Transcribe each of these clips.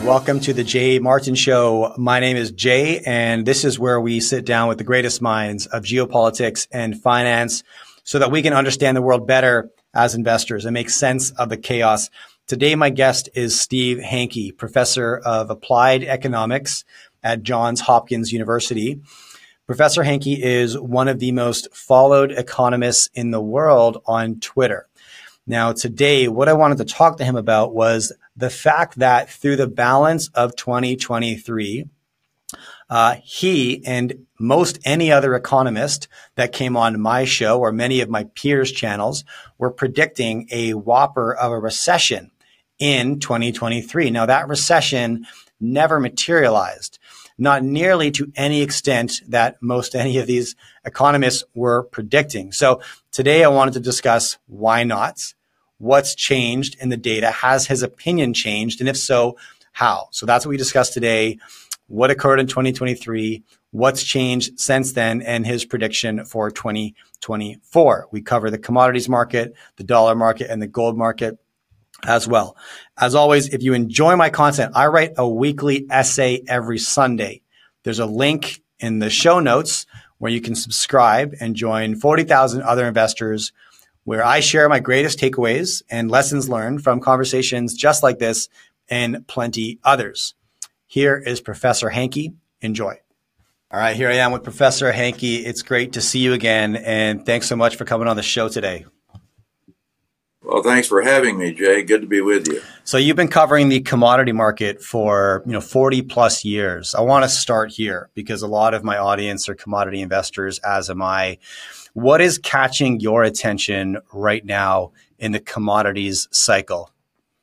Welcome to the Jay Martin Show. My name is Jay, and this is where we sit down with the greatest minds of geopolitics and finance so that we can understand the world better as investors and make sense of the chaos. Today, my guest is Steve Hanke, professor of applied economics at Johns Hopkins University. Professor Hanke is one of the most followed economists in the world on Twitter. Now, today, what I wanted to talk to him about was the fact that through the balance of 2023, he and most any other economist that came on my show or many of my peers' channels were predicting a whopper of a recession in 2023. Now, that recession never materialized, not nearly to any extent that most any of these economists were predicting. So today I wanted to discuss why not, what's changed in the data, has his opinion changed, and if so, how? So that's what we discussed today. What occurred in 2023, what's changed since then, and his prediction for 2024. We cover the commodities market, the dollar market, and the gold market as well. As always, if you enjoy my content, I write a weekly essay every Sunday. There's a link in the show notes where you can subscribe and join 40,000 other investors where I share my greatest takeaways and lessons learned from conversations just like this and plenty others. Here is Professor Hanke. Enjoy. All right, here I am with Professor Hanke. It's great to see you again, and thanks so much for coming on the show today. Well, thanks for having me, Jay. Good to be with you. So you've been covering the commodity market for 40 plus years. I want to start here because a lot of my audience are commodity investors, as am I. What is catching your attention right now in the commodities cycle?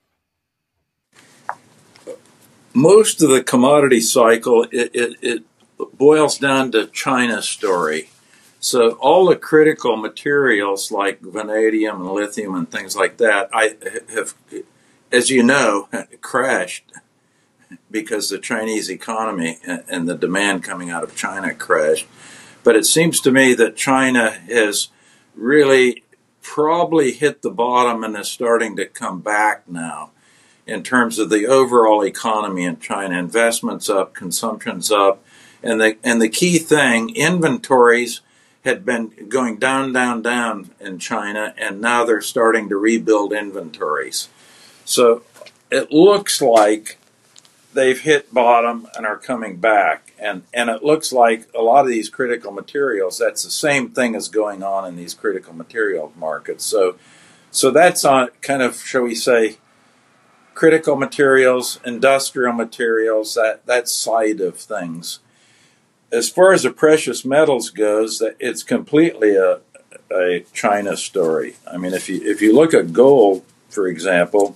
Most of the commodity cycle, it boils down to China's story. So all the critical materials like vanadium and lithium and things like that, I have, as you know, crashed because the Chinese economy and the demand coming out of China crashed. But it seems to me that China has really probably hit the bottom and is starting to come back now in terms of the overall economy in China. Investments up, consumption's up, and the key thing, inventories had been going down in China, and now they're starting to rebuild inventories. So it looks like they've hit bottom and are coming back. And it looks like a lot of these critical materials, that's the same thing as going on in these critical material markets. So that's on kind of, shall we say, critical materials, industrial materials, that side of things. As far as the precious metals goes, it's completely a China story. I mean, if you look at gold, for example,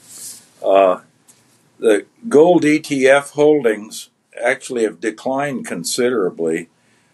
the gold ETF holdings actually have declined considerably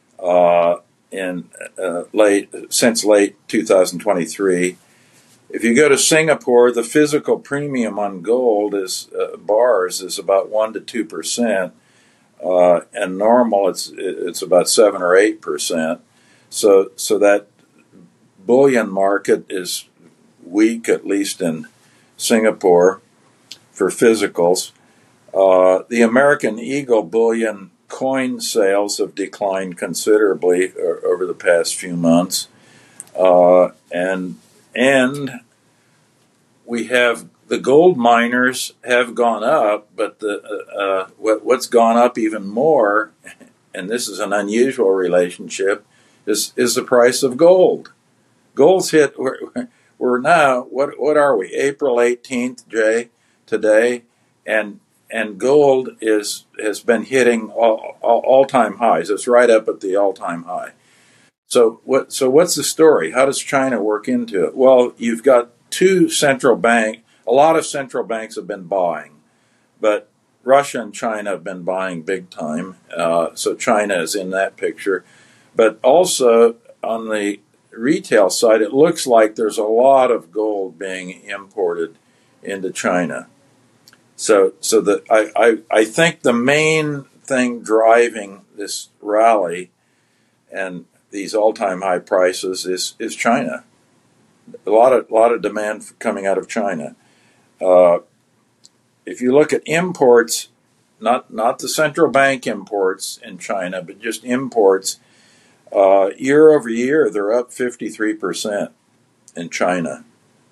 since late 2023. If you go to Singapore, the physical premium on gold is bars is about 1% to 2%. And normal, it's about 7 or 8%. So that bullion market is weak, at least in Singapore, for physicals. The American Eagle bullion coin sales have declined considerably over the past few months, and we have. The gold miners have gone up, but what's gone up even more, and this is an unusual relationship, is the price of gold. Gold's hit. We're now what are we? April 18th, Jay, today, and gold has been hitting all-time highs. It's right up at the all-time high. So what's the story? How does China work into it? Well, you've got two central banks. A lot of central banks have been buying, but Russia and China have been buying big time. So China is in that picture. But also on the retail side, it looks like there's a lot of gold being imported into China. So I think the main thing driving this rally and these all-time high prices is China. A lot of demand coming out of China. if you look at imports, not the central bank imports in China, but just imports, year over year, they're up 53% in China.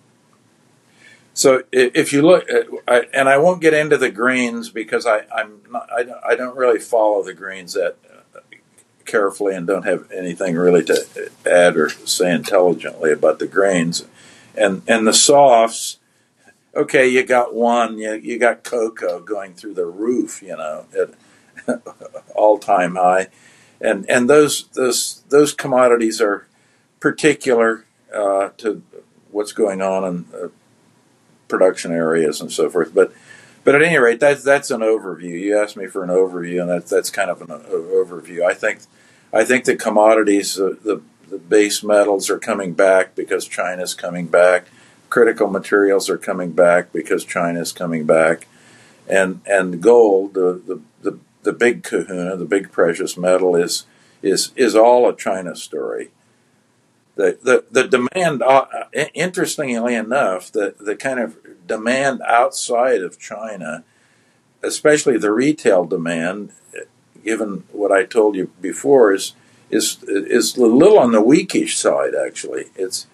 So if you look, and I won't get into the greens because I don't really follow the greens that carefully and don't have anything really to add or say intelligently about the grains, and the softs. Okay, you got one. You got cocoa going through the roof, at all-time high, and those commodities are particular to what's going on in production areas and so forth. But at any rate, that's an overview. You asked me for an overview, and that's kind of an overview. I think the commodities, the base metals are coming back because China's coming back. Critical materials are coming back because China's coming back, and gold, the big kahuna, the big precious metal, is all a China story. The demand, interestingly enough, the kind of demand outside of China, especially the retail demand, given what I told you before, is a little on the weakish side. Actually,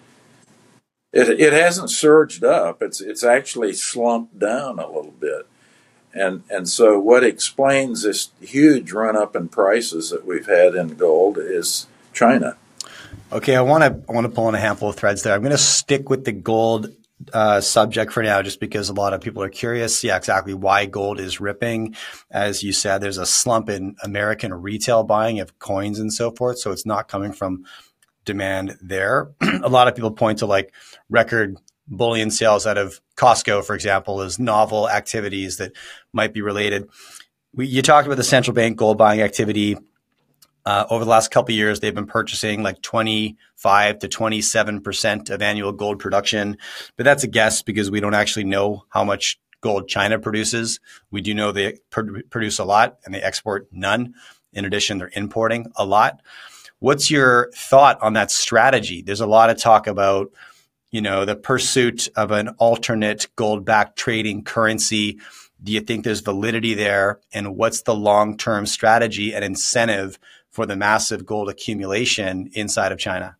it hasn't surged up. It's actually slumped down a little bit, and so what explains this huge run up in prices that we've had in gold is China. Okay, I want to pull in a handful of threads there. I'm going to stick with the gold subject for now, just because a lot of people are curious. Yeah, exactly why gold is ripping. As you said, there's a slump in American retail buying of coins and so forth, so it's not coming from demand there. A lot of people point to like record bullion sales out of Costco, for example, as novel activities that might be related. You talked about the central bank gold buying activity. Over the last couple of years, they've been purchasing like 25 to 27% of annual gold production. But that's a guess because we don't actually know how much gold China produces. We do know they produce a lot and they export none. In addition, they're importing a lot. What's your thought on that strategy? There's a lot of talk about, the pursuit of an alternate gold-backed trading currency. Do you think there's validity there? And what's the long-term strategy and incentive for the massive gold accumulation inside of China?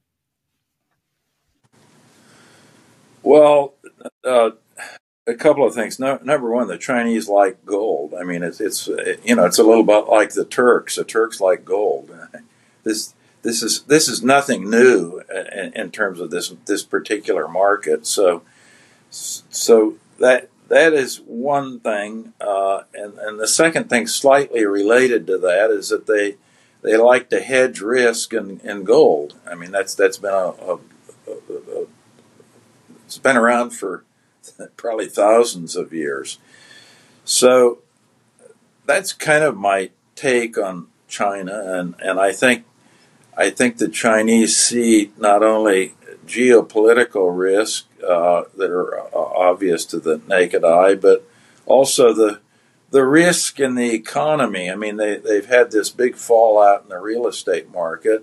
Well, a couple of things. Number one, the Chinese like gold. I mean, it's it's a little bit like the Turks. The Turks like gold. This is nothing new in terms of this particular market. So that is one thing, and the second thing, slightly related to that, is that they like to hedge risk in gold. I mean, that's been it's been around for probably thousands of years. So that's kind of my take on China, and I think the Chinese see not only geopolitical risk that are obvious to the naked eye, but also the risk in the economy. I mean, they've had this big fallout in the real estate market,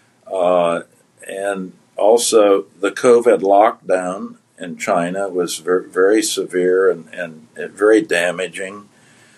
and also the COVID lockdown in China was very, very severe and very damaging,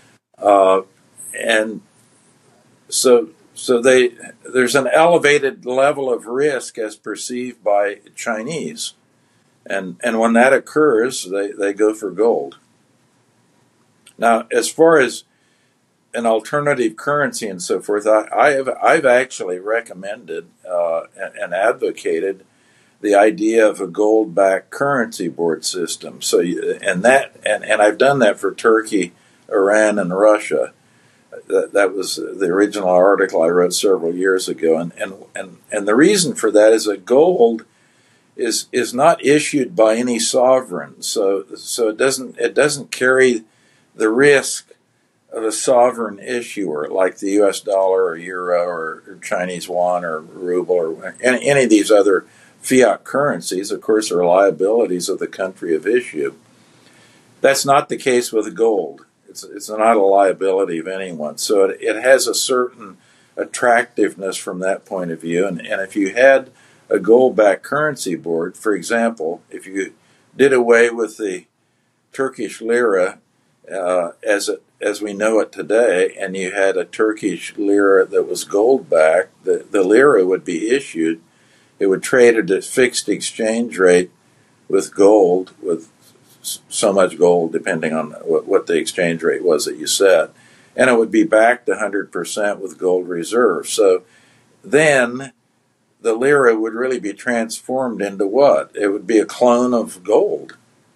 and so there's an elevated level of risk as perceived by Chinese, and when that occurs, they go for gold. Now, as far as an alternative currency and so forth, I've actually recommended and advocated the idea of a gold-backed currency board system. So, and I've done that for Turkey, Iran, and Russia. That was the original article I wrote several years ago, and the reason for that is that gold is not issued by any sovereign, so it doesn't carry the risk of a sovereign issuer like the U.S. dollar or euro or Chinese yuan or ruble or any of these other fiat currencies. Of course, are liabilities of the country of issue. That's not the case with gold. It's not a liability of anyone. So it has a certain attractiveness from that point of view. And if you had a gold-backed currency board, for example, if you did away with the Turkish lira as we know it today, and you had a Turkish lira that was gold backed, the lira would be issued. It would trade at a fixed exchange rate with gold, with so much gold, depending on what the exchange rate was that you set, and it would be backed 100% with gold reserves. So then the lira would really be transformed into what? It would be a clone of gold.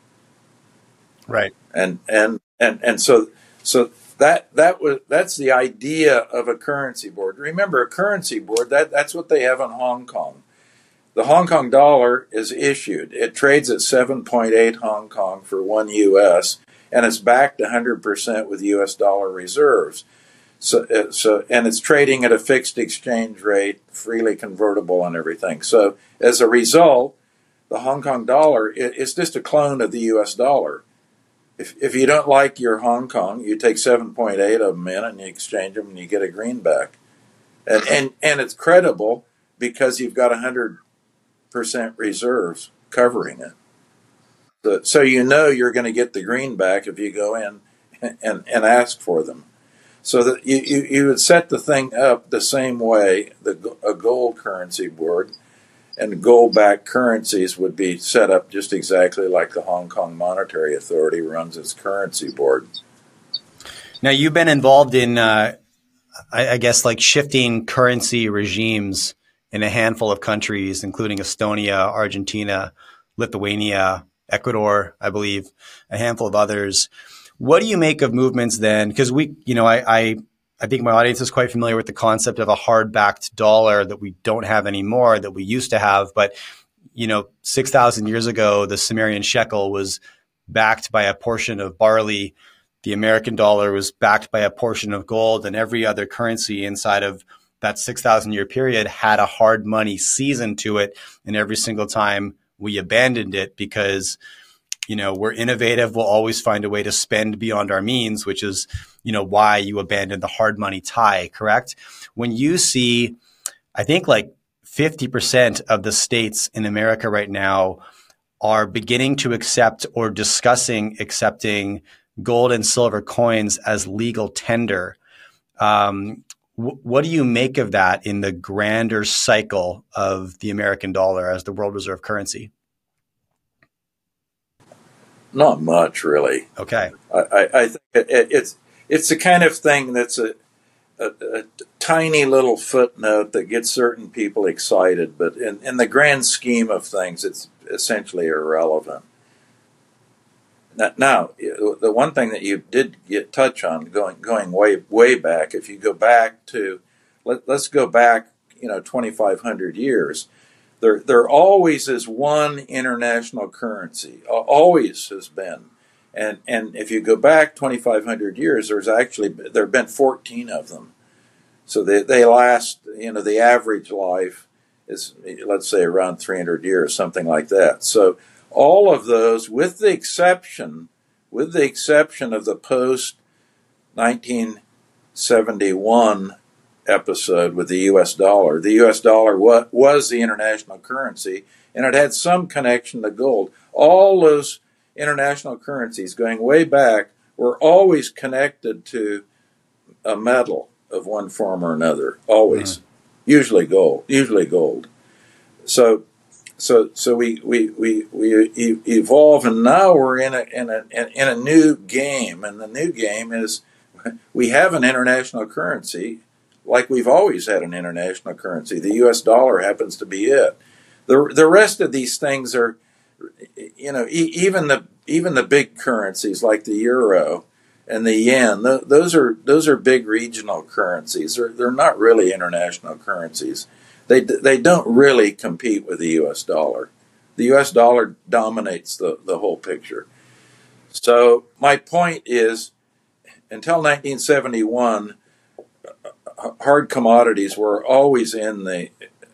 Right. And so that's the idea of a currency board. Remember, a currency board, that's what they have in Hong Kong. The Hong Kong dollar is issued. It trades at 7.8 Hong Kong for 1 US, and it's backed 100% with US dollar reserves. So and it's trading at a fixed exchange rate, freely convertible and everything. So as a result, the Hong Kong dollar is just a clone of the US dollar. If you don't like your Hong Kong, you take 7.8 of them in and you exchange them and you get a greenback. And it's credible because you've got 100% reserves covering it. So you know you're going to get the greenback if you go in and ask for them. So that you would set the thing up the same way, a gold currency board, and gold-backed currencies would be set up just exactly like the Hong Kong Monetary Authority runs its currency board. Now, you've been involved in, I guess, like shifting currency regimes in a handful of countries, including Estonia, Argentina, Lithuania, Ecuador, I believe, a handful of others. What do you make of movements then? Because I think my audience is quite familiar with the concept of a hard-backed dollar that we don't have anymore, that we used to have. But, 6,000 years ago, the Sumerian shekel was backed by a portion of barley. The American dollar was backed by a portion of gold, and every other currency inside of that 6,000 year period had a hard money season to it. And every single time we abandoned it because we're innovative. We'll always find a way to spend beyond our means, which is, why you abandon the hard money tie, correct? When you see, I think like 50% of the states in America right now are beginning to accept or discussing accepting gold and silver coins as legal tender. What do you make of that in the grander cycle of the American dollar as the world reserve currency? Not much, really. Okay. I think it's the kind of thing that's a tiny little footnote that gets certain people excited, but in the grand scheme of things, it's essentially irrelevant. Now, the one thing that you did touch on, going way back, if you go back to, let's go back, 2,500 years. There always is one international currency, always has been. And if you go back 2,500 years, there have been 14 of them. So they last, the average life is, let's say, around 300 years, something like that. So all of those, with the exception of the post 1971 episode with the U.S. dollar. The U.S. dollar was the international currency, and it had some connection to gold. All those international currencies going way back were always connected to a metal of one form or another. Always, usually gold. So we evolve, and now we're in a new game, and the new game is we have an international currency. Like we've always had an international currency. The U.S. dollar happens to be it. The rest of these things are, even the big currencies like the euro and the yen. Those are big regional currencies. They're not really international currencies. They don't really compete with the U.S. dollar. The U.S. dollar dominates the whole picture. So my point is, until 1971. Hard commodities were always in the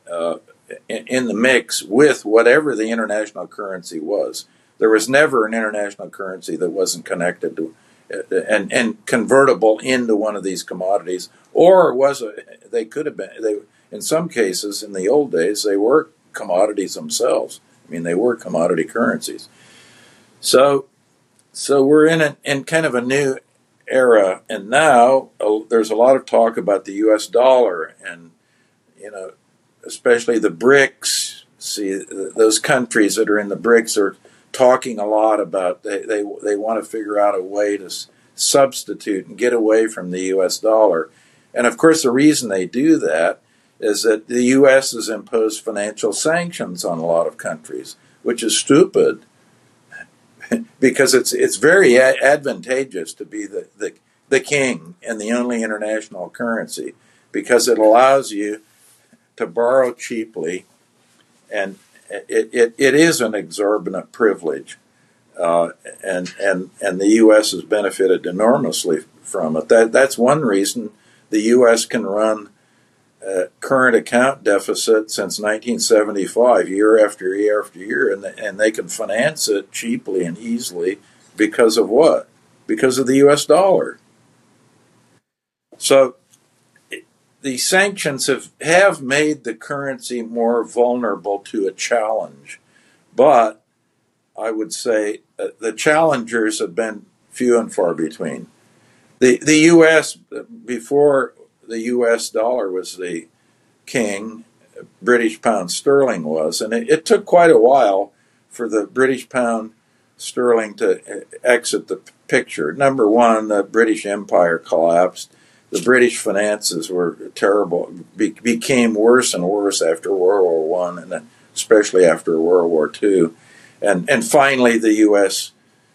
mix with whatever the international currency was. There was never an international currency that wasn't connected to and convertible into one of these commodities, or they could have been. In some cases, in the old days, they were commodities themselves. I mean, they were commodity currencies. So So we're in kind of a new era, and now there's a lot of talk about the U.S. dollar, and especially the BRICS. See, those countries that are in the BRICS are talking a lot about they want to figure out a way to substitute and get away from the U.S. dollar, and of course the reason they do that is that the U.S. has imposed financial sanctions on a lot of countries, which is stupid. Because it's very advantageous to be the king and the only international currency, because it allows you to borrow cheaply, and it is an exorbitant privilege, and the U.S. has benefited enormously from it. That's one reason the U.S. can run current account deficit since 1975, year after year after year, and they can finance it cheaply and easily because of what? Because of the U.S. dollar. So the sanctions have made the currency more vulnerable to a challenge, but I would say the challengers have been few and far between. The U.S., before the U.S. dollar was the king, British pound sterling was, and it took quite a while for the British pound sterling to exit the picture. Number one, the British Empire collapsed. The British finances were terrible, became worse and worse after World War One, and especially after World War Two, and finally the U.S.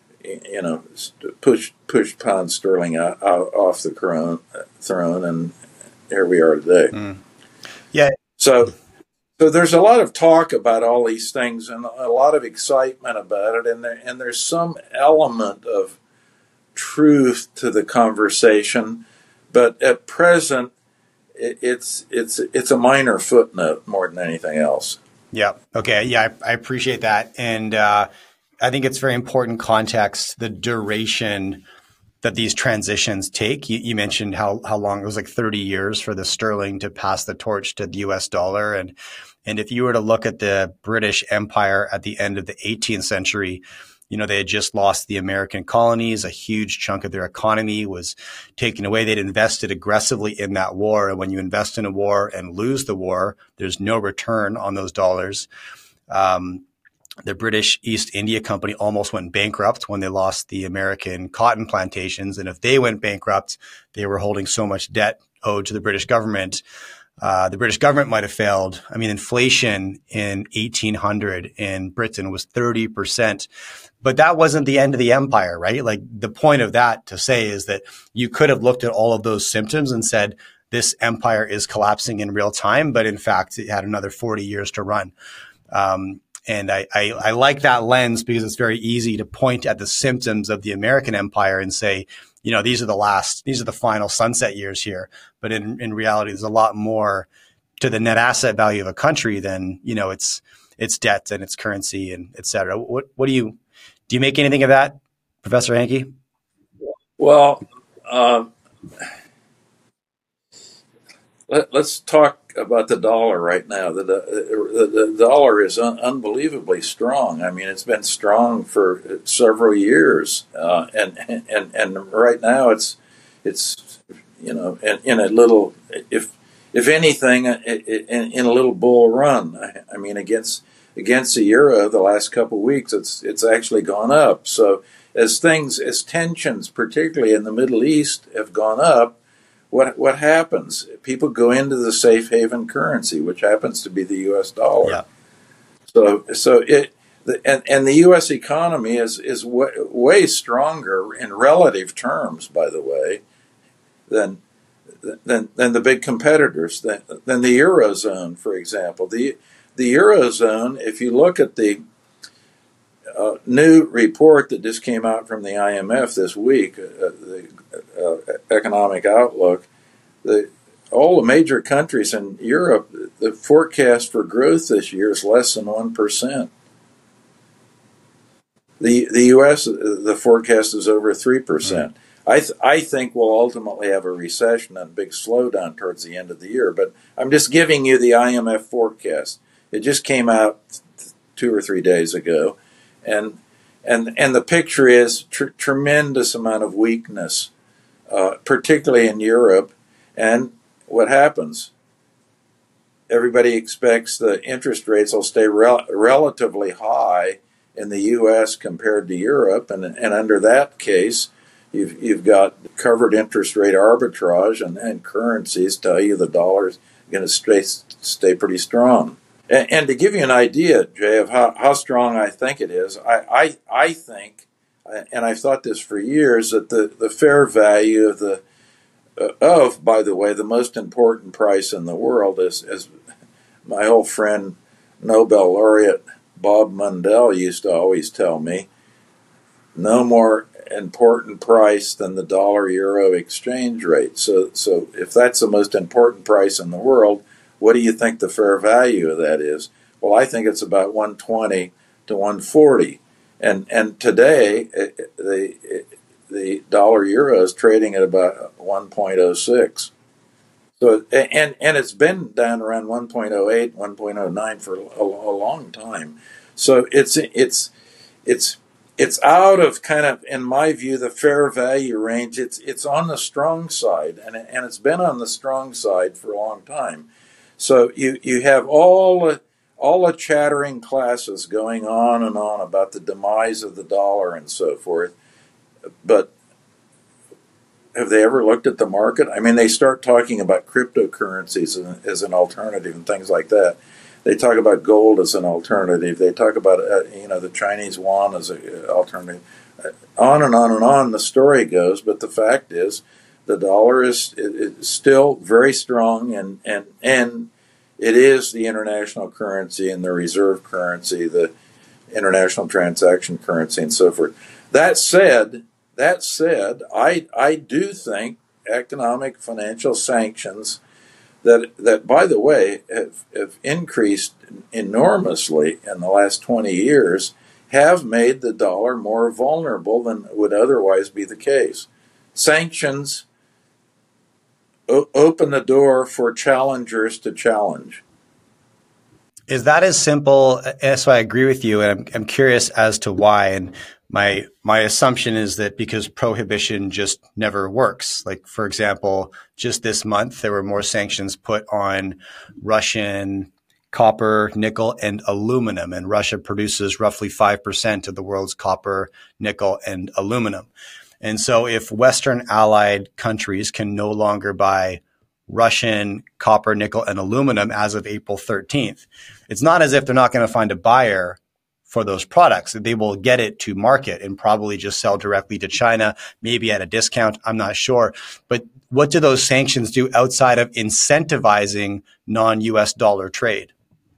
Pushed pound sterling out off the throne, and here we are today. Yeah. So there's a lot of talk about all these things and a lot of excitement about it, and there's some element of truth to the conversation, but at present it's a minor footnote more than anything else. Yeah. Okay. Yeah, I appreciate that, and I think it's very important context, the duration that these transitions take. You mentioned how long it was, like 30 years for the sterling to pass the torch to the US dollar. And if you were to look at the British Empire at the end of the 18th century, they had just lost the American colonies. A huge chunk of their economy was taken away. They'd invested aggressively in that war. And when you invest in a war and lose the war, there's no return on those dollars. The British East India Company almost went bankrupt when they lost the American cotton plantations. And if they went bankrupt, they were holding so much debt owed to the British government. The British government might have failed. I mean, inflation in 1800 in Britain was 30%. But that wasn't the end of the empire, right? Like, the point of that to say is that you could have looked at all of those symptoms and said, this empire is collapsing in real time. But in fact, it had another 40 years to run. And I like that lens, because it's very easy to point at the symptoms of the American empire and say, these are the final sunset years here. But in reality, there's a lot more to the net asset value of a country than, its debt and its currency and et cetera. What do you make anything of that, Professor Hanke? Well, let's talk about the dollar right now. The dollar is unbelievably strong. I mean, it's been strong for several years, and right now it's in a little, if anything, in a little bull run. I mean, against the euro the last couple of weeks, it's actually gone up. So as tensions, particularly in the Middle East, have gone up, what happens? People go into the safe haven currency, which happens to be the U.S. dollar. Yeah. So the U.S. economy is way stronger in relative terms, by the way, than the big competitors, than the Eurozone, for example. The Eurozone, if you look at the new report that just came out from the IMF this week, the economic outlook, all the major countries in Europe, the forecast for growth this year is less than 1%. The U.S., the forecast is over 3%. I think we'll ultimately have a recession and a big slowdown towards the end of the year, but I'm just giving you the IMF forecast. It just came out 2 or 3 days ago, and And the picture is tremendous amount of weakness, particularly in Europe. And what happens? Everybody expects the interest rates will stay relatively high in the U.S. compared to Europe, and under that case, you've got covered interest rate arbitrage, and currencies tell you the dollar's going to stay pretty strong. And to give you an idea, Jay, of how strong I think it is, I think, and I've thought this for years, that the fair value of, by the way, the most important price in the world is, as my old friend Nobel laureate Bob Mundell used to always tell me, no more important price than the dollar-euro exchange rate. So if that's the most important price in the world, what do you think the fair value of that is? Well, I think it's about 120 to 140. And today, the dollar-euro is trading at about 1.06. So, and it's been down around 1.08, 1.09 for a long time. So it's out of kind of, in my view, the fair value range. It's on the strong side, and it's been on the strong side for a long time. So you have all the chattering classes going on and on about the demise of the dollar and so forth, but have they ever looked at the market? I mean, they start talking about cryptocurrencies as an alternative and things like that. They talk about gold as an alternative. They talk about the Chinese yuan as an alternative. On and on and on the story goes. But the fact is, the dollar is still very strong, and it is the international currency and the reserve currency, the international transaction currency, and so forth. That said, I do think economic financial sanctions that by the way, have increased enormously in the last 20 years have made the dollar more vulnerable than would otherwise be the case. Sanctions open the door for challengers to challenge. Is that as simple? So I agree with you, and I'm curious as to why. And my assumption is that because prohibition just never works. Like, for example, just this month, there were more sanctions put on Russian copper, nickel, and aluminum. And Russia produces roughly 5% of the world's copper, nickel, and aluminum. And so if Western allied countries can no longer buy Russian copper, nickel, and aluminum as of April 13th, it's not as if they're not going to find a buyer for those products. They will get it to market and probably just sell directly to China, maybe at a discount. I'm not sure. But what do those sanctions do outside of incentivizing non-US dollar trade?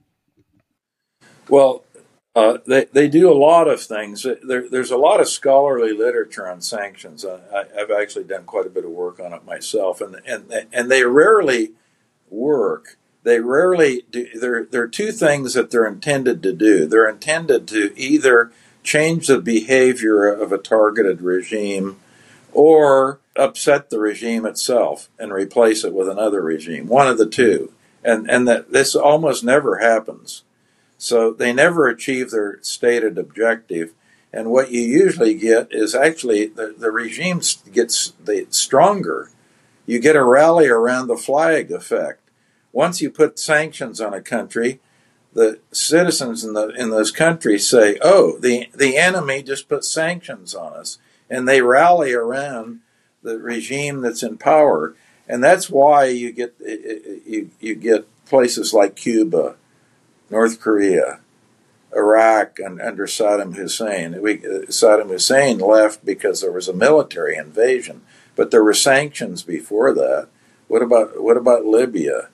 Well, they do a lot of things. There's a lot of scholarly literature on sanctions. I've actually done quite a bit of work on it myself, and they rarely work. They rarely do. There are two things that they're intended to do. They're intended to either change the behavior of a targeted regime or upset the regime itself and replace it with another regime. One of the two. And that this almost never happens. So they never achieve their stated objective. And what you usually get is actually the regime gets stronger. You get a rally around the flag effect. Once you put sanctions on a country, the citizens in those countries say, "Oh, the enemy just put sanctions on us," and they rally around the regime that's in power. And that's why you get places like Cuba, North Korea, Iraq, and under Saddam Hussein. Saddam Hussein left because there was a military invasion, but there were sanctions before that. What about Libya?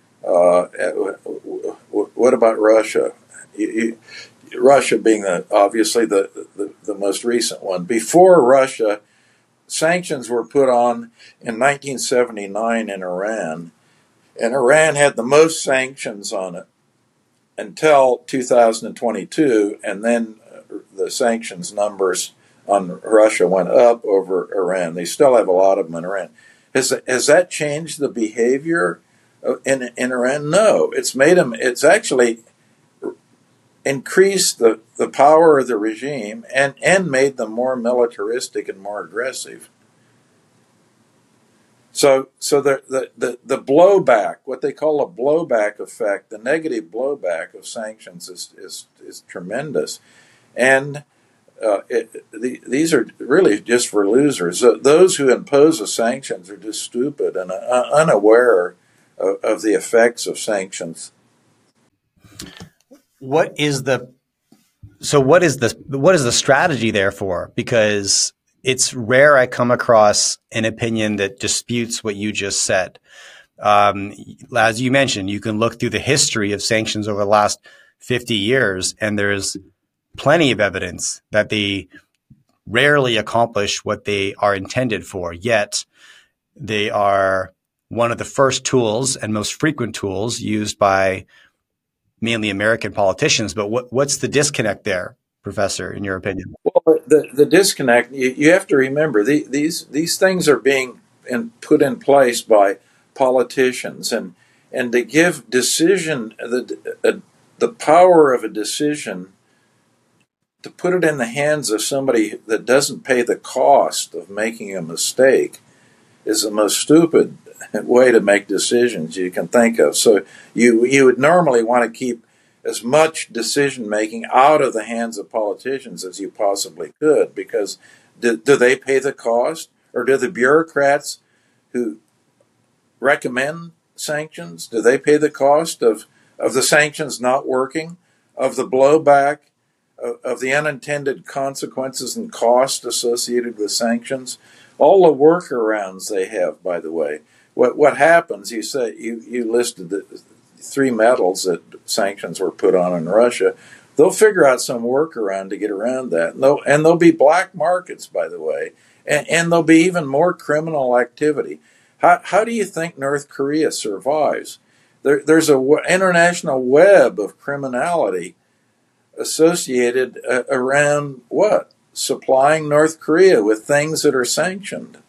What about Russia? Russia being obviously the most recent one. Before Russia, sanctions were put on in 1979 in Iran, and Iran had the most sanctions on it until 2022, and then the sanctions numbers on Russia went up over Iran. They still have a lot of them in Iran. Has that changed the behavior in Iran? No, it's made them. It's actually increased the power of the regime and made them more militaristic and more aggressive. So the blowback, what they call a blowback effect, the negative blowback of sanctions is tremendous. And these are really just for losers. Those who impose the sanctions are just stupid and unaware of the effects of sanctions. What is the strategy therefore? Because it's rare I come across an opinion that disputes what you just said. As you mentioned, you can look through the history of sanctions over the last 50 years, and there's plenty of evidence that they rarely accomplish what they are intended for, yet they are one of the first tools and most frequent tools used by mainly American politicians. But what's the disconnect there, Professor, in your opinion? Well, the disconnect, you have to remember, these things are being put in place by politicians, and to give decision, the power of a decision, to put it in the hands of somebody that doesn't pay the cost of making a mistake is the most stupid way to make decisions you can think of. So you would normally want to keep as much decision making out of the hands of politicians as you possibly could, because do they pay the cost, or do the bureaucrats who recommend sanctions, do they pay the cost of the sanctions not working, of the blowback, of the unintended consequences and cost associated with sanctions? All the workarounds they have, by the way. What happens, you say, you listed the 3 metals that sanctions were put on in Russia. They'll figure out some workaround to get around that. And there'll be black markets, by the way, and there'll be even more criminal activity. How do you think North Korea survives? There's an international web of criminality associated around what? Supplying North Korea with things that are sanctioned.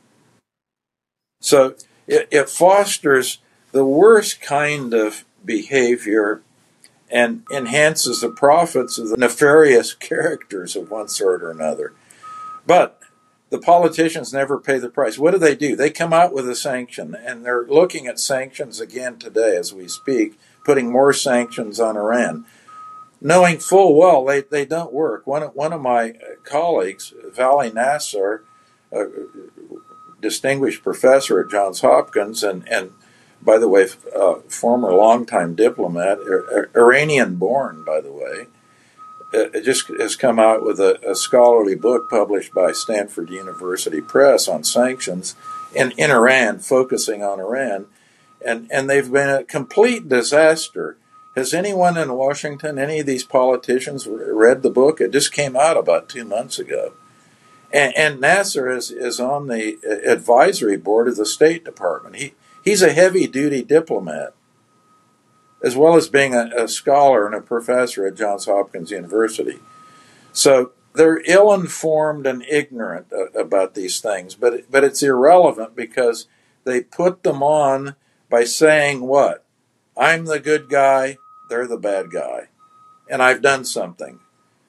So it fosters the worst kind of behavior and enhances the profits of the nefarious characters of one sort or another. But the politicians never pay the price. What do? They come out with a sanction, and they're looking at sanctions again today as we speak, putting more sanctions on Iran, knowing full well they don't work. One of my colleagues, Vali Nasser, a distinguished professor at Johns Hopkins, and by the way, former longtime diplomat, Iranian-born, by the way, just has come out with a scholarly book published by Stanford University Press on sanctions in Iran, focusing on Iran, and they've been a complete disaster. Has anyone in Washington, any of these politicians, read the book? It just came out about 2 months ago. And Nasser is on the advisory board of the State Department. He's a heavy-duty diplomat, as well as being a scholar and a professor at Johns Hopkins University. So they're ill-informed and ignorant about these things, but it's irrelevant because they put them on by saying what? I'm the good guy, they're the bad guy, and I've done something.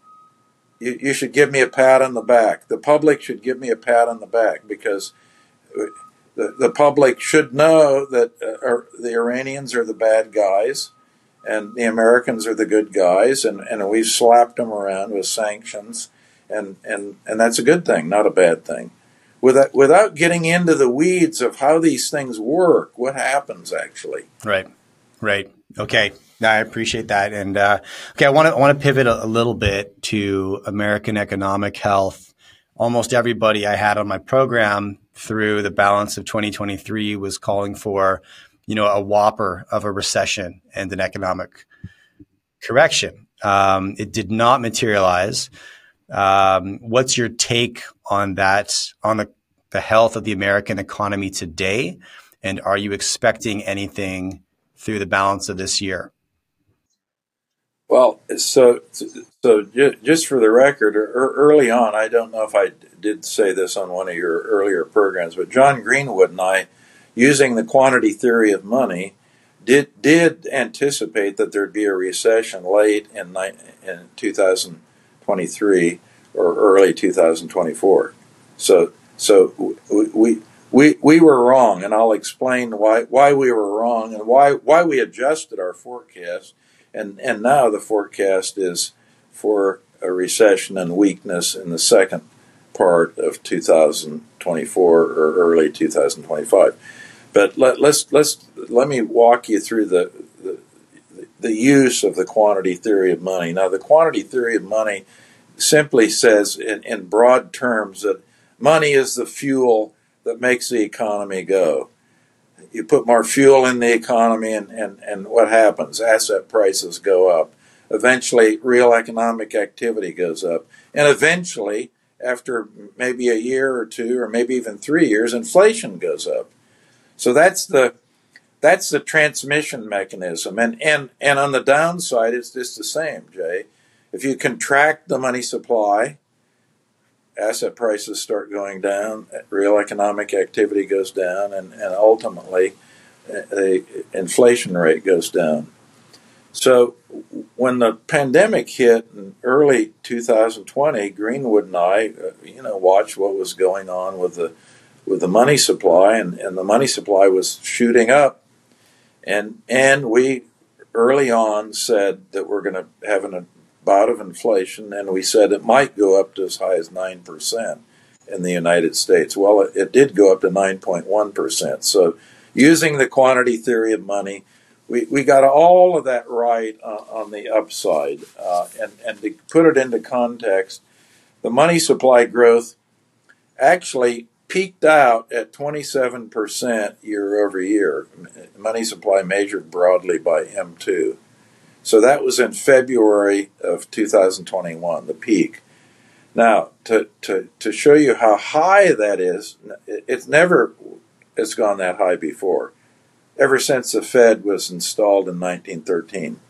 You should give me a pat on the back. The public should give me a pat on the back, because the public should know that the Iranians are the bad guys and the Americans are the good guys, and we've slapped them around with sanctions, and that's a good thing, not a bad thing. Without getting into the weeds of how these things work, what happens actually. Right. Okay. I appreciate that. And okay, I want to pivot a little bit to American economic health. Almost everybody I had on my program through the balance of 2023 was calling for, a whopper of a recession and an economic correction. It did not materialize. What's your take on that, on the health of the American economy today? And are you expecting anything through the balance of this year? Well, so just for the record, early on, I don't know if I did say this on one of your earlier programs, but John Greenwood and I, using the quantity theory of money, did anticipate that there'd be a recession late in 2023 or early 2024. So we were wrong, and I'll explain why we were wrong and why we adjusted our forecast, and now the forecast is for a recession and weakness in the second part of 2024 or early 2025. But let me walk you through the use of the quantity theory of money. Now, the quantity theory of money simply says in broad terms that money is the fuel that makes the economy go. You put more fuel in the economy, and what happens? Asset prices go up. Eventually, real economic activity goes up. And eventually, after maybe a year or two, or maybe even 3 years, inflation goes up. So that's the transmission mechanism. And on the downside, it's just the same, Jay. If you contract the money supply, asset prices start going down, real economic activity goes down, and ultimately the inflation rate goes down. So when the pandemic hit in early 2020, Greenwood and I, watched what was going on with the money supply, and the money supply was shooting up, and we early on said that we're going to have a bout of inflation, and we said it might go up to as high as 9% in the United States. Well, it did go up to 9.1%. So using the quantity theory of money, we got all of that right on the upside. And to put it into context, the money supply growth actually peaked out at 27% year over year. Money supply measured broadly by M2. So that was in February of 2021, the peak. Now, to show you how high that is, it's gone that high before, ever since the Fed was installed in 1913.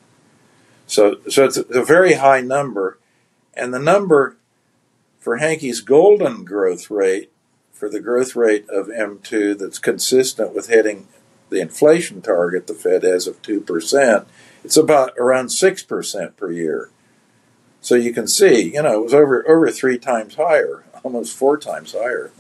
So it's a very high number, and the number for Hankey's golden growth rate, for the growth rate of M2 that's consistent with hitting the inflation target the Fed has of 2%, it's about around 6% per year. So you can see, it was over 3 times higher, almost 4 times higher.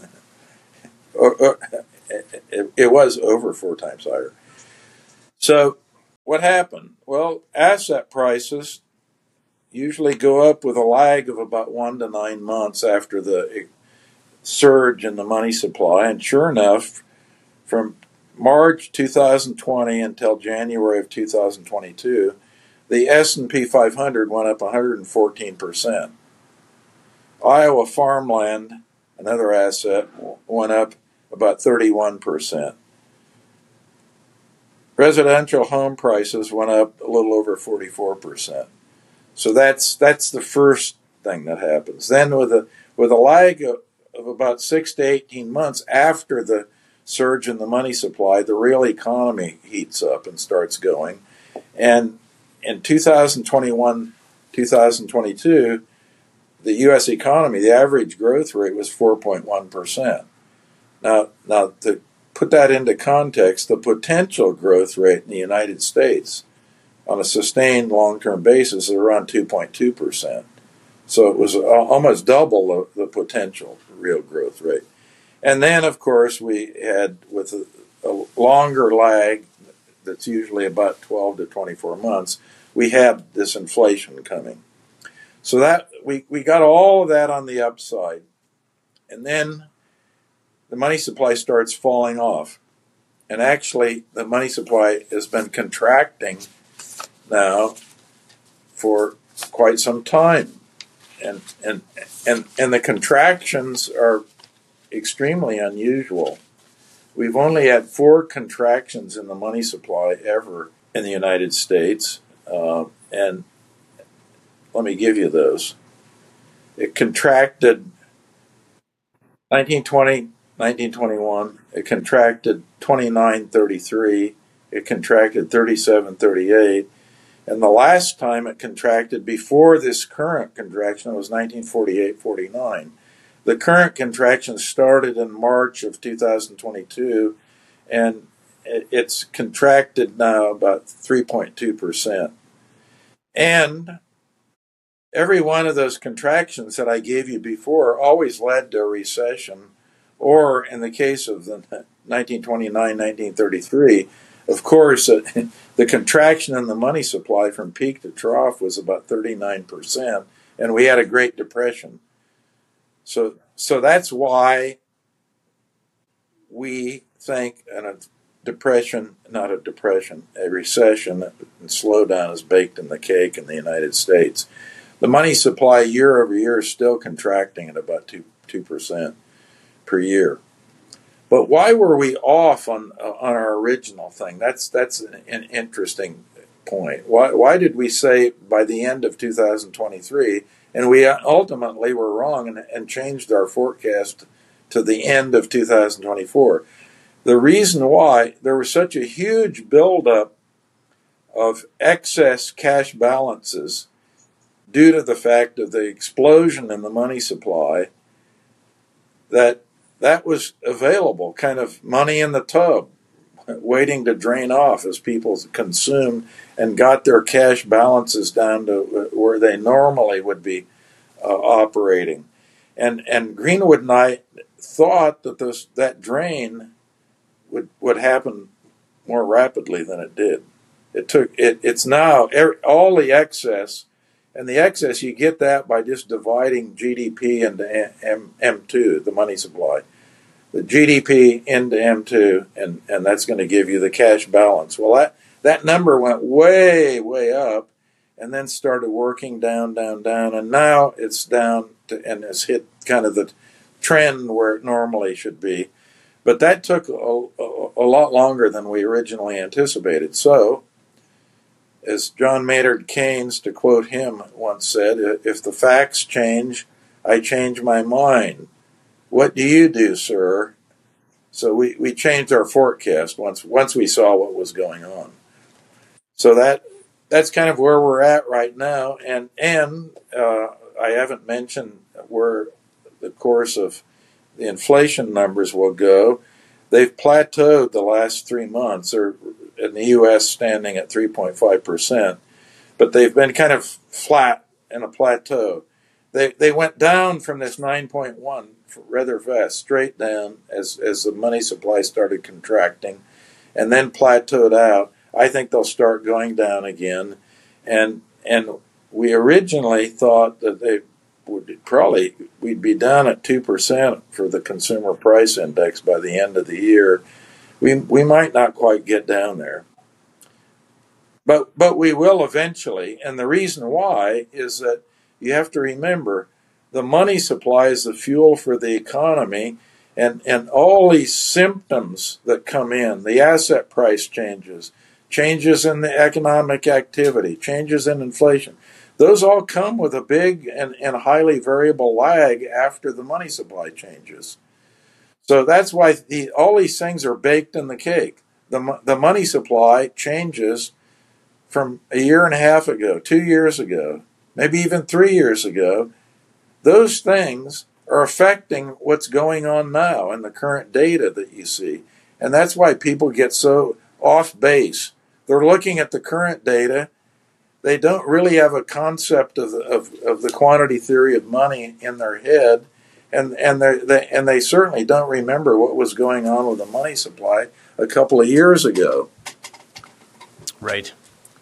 It was over 4 times higher. So what happened? Well, asset prices usually go up with a lag of about 1 to 9 months after the surge in the money supply. And sure enough, from March 2020 until January of 2022, the S&P 500 went up 114%. Iowa farmland, another asset, went up about 31%. Residential home prices went up a little over 44%. So that's the first thing that happens. Then with a lag of about 6 to 18 months after the surge in the money supply, the real economy heats up and starts going. And in 2021, 2022, the U.S. economy, the average growth rate was 4.1%. Now to put that into context, the potential growth rate in the United States on a sustained long-term basis is around 2.2%. So it was almost double the potential real growth rate. And then, of course, we had, with a longer lag that's usually about 12 to 24 months, we had this inflation coming. So that we got all of that on the upside. And then the money supply starts falling off. And actually, the money supply has been contracting now for quite some time. And the contractions are extremely unusual. We've only had 4 contractions in the money supply ever in the United States. And let me give you those. It contracted 1920, 1921. It contracted 29-33. It contracted 37-38. And the last time it contracted before this current contraction was 1948-49. The current contraction started in March of 2022, and it's contracted now about 3.2%. And every one of those contractions that I gave you before always led to a recession, or in the case of the 1929, 1933, of course, the contraction in the money supply from peak to trough was about 39%, and we had a Great Depression. So that's why we think a depression, not a depression, a recession and slowdown is baked in the cake in the United States. The money supply year over year is still contracting at about 2% per year. But why were we off on our original thing? That's an interesting point. Why did we say by the end of 2023, and we ultimately were wrong and changed our forecast to the end of 2024? The reason why, there was such a huge buildup of excess cash balances due to the fact of the explosion in the money supply, that was available, kind of money in the tub, waiting to drain off as people consumed and got their cash balances down to where they normally would be operating. And Greenwood and I thought that that drain would happen more rapidly than it did. It's now all the excess. And the excess, you get that by just dividing GDP into M2, the money supply. The GDP into M2, and that's going to give you the cash balance. Well, that number went way, way up and then started working down, and now it's down to, and has hit kind of the trend where it normally should be. But that took a lot longer than we originally anticipated. So, as John Maynard Keynes, to quote him, once said, if the facts change, I change my mind. What do you do, sir? So we changed our forecast once we saw what was going on. So that's kind of where we're at right now. And I haven't mentioned where the course of the inflation numbers will go. They've plateaued the last 3 months, or in the U.S. standing at 3.5%, but they've been kind of flat in a plateau. They went down from this 9.1 rather fast, straight down as the money supply started contracting, and then plateaued out. I think they'll start going down again, and we originally thought that we'd be down at 2% for the consumer price index by the end of the year. We might not quite get down there, but we will eventually. And the reason why is that you have to remember the money supply is the fuel for the economy, and all these symptoms that come in, the asset price changes in the economic activity, changes in inflation, those all come with a big and highly variable lag after the money supply changes. So that's why all these things are baked in the cake. The money supply changes from a year and a half ago, 2 years ago, maybe even 3 years ago. Those things are affecting what's going on now in the current data that you see. And that's why people get so off base. They're looking at the current data. They don't really have a concept of the quantity theory of money in their head. And they certainly don't remember what was going on with the money supply a couple of years ago. Right.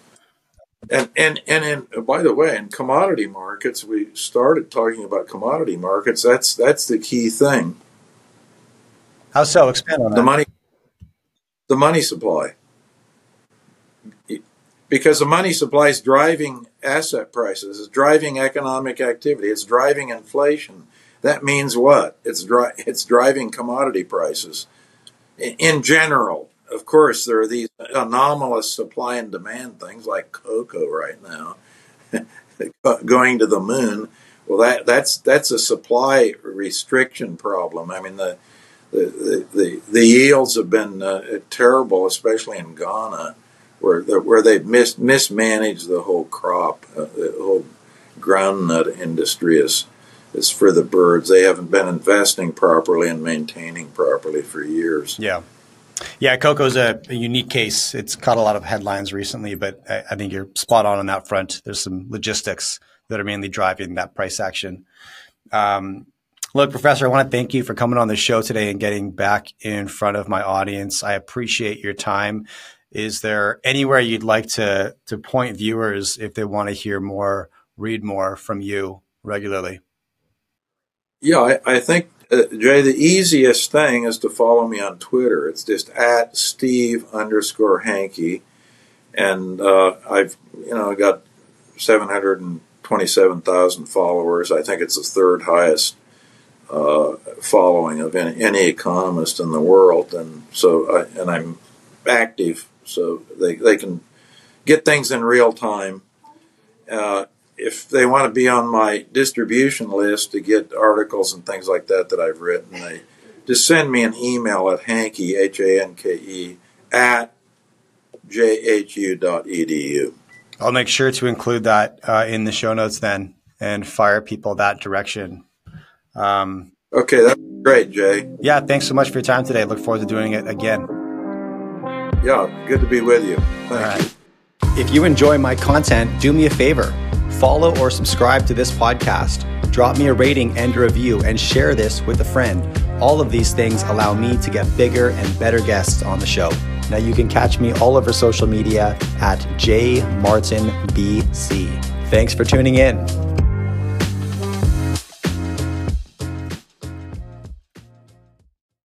And by the way, in commodity markets, we started talking about commodity markets. That's the key thing. How so? Expand on that. The money supply. Because the money supply is driving asset prices, it's driving economic activity, it's driving inflation. That means what? It's driving commodity prices. In general, of course, there are these anomalous supply and demand things like cocoa right now going to the moon. Well, that's a supply restriction problem. I mean, the yields have been terrible, especially in Ghana, where they've mismanaged the whole crop. The whole groundnut industry is for the birds. They haven't been investing properly and maintaining properly for years. Yeah. Yeah, cocoa's a unique case. It's caught a lot of headlines recently, but I think you're spot on that front. There's some logistics that are mainly driving that price action. Look, Professor, I want to thank you for coming on the show today and getting back in front of my audience. I appreciate your time. Is there anywhere you'd like to point viewers if they want to hear more, read more from you regularly? Yeah, I think, Jay, the easiest thing is to follow me on Twitter. It's just at Steve_Hanke. And I've got 727,000 followers. I think it's the third highest following of any economist in the world. And so, and I'm active, so they can get things in real time. If they want to be on my distribution list to get articles and things like that I've written, they just send me an email at Hanke, Hanke, at jhu.edu. I'll make sure to include that in the show notes then and fire people that direction. Okay, that's great, Jay. Yeah, thanks so much for your time today. Look forward to doing it again. Yeah, good to be with you. Thank you. If you enjoy my content, do me a favor. Follow or subscribe to this podcast. Drop me a rating and a review and share this with a friend. All of these things allow me to get bigger and better guests on the show. Now you can catch me all over social media at jmartinbc. Thanks for tuning in.